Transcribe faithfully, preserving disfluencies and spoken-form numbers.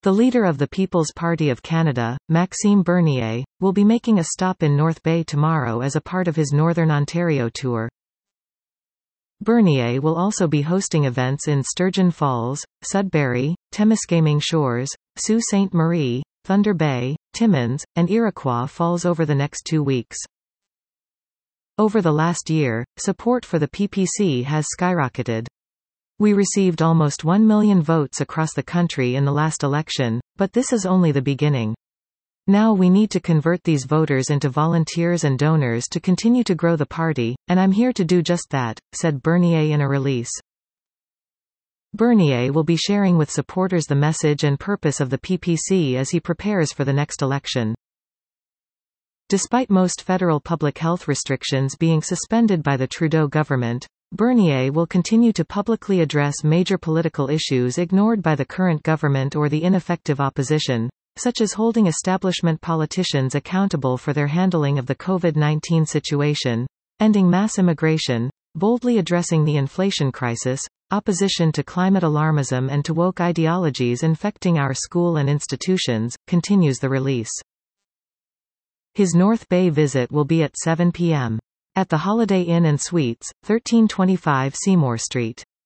The leader of the People's Party of Canada, Maxime Bernier, will be making a stop in North Bay tomorrow as a part of his Northern Ontario tour. Bernier will also be hosting events in Sturgeon Falls, Sudbury, Temiskaming Shores, Sault Ste. Marie, Thunder Bay, Timmins, and Iroquois Falls over the next two weeks. Over the last year, support for the P P C has skyrocketed. We received almost one million votes across the country in the last election, but this is only the beginning. Now we need to convert these voters into volunteers and donors to continue to grow the party, and I'm here to do just that, said Bernier in a release. Bernier will be sharing with supporters the message and purpose of the P P C as he prepares for the next election. Despite most federal public health restrictions being suspended by the Trudeau government, Bernier will continue to publicly address major political issues ignored by the current government or the ineffective opposition, such as holding establishment politicians accountable for their handling of the COVID nineteen situation, ending mass immigration, boldly addressing the inflation crisis, opposition to climate alarmism and to woke ideologies infecting our school and institutions, continues the release. His North Bay visit will be at seven p m at the Holiday Inn and Suites, thirteen twenty-five Seymour Street.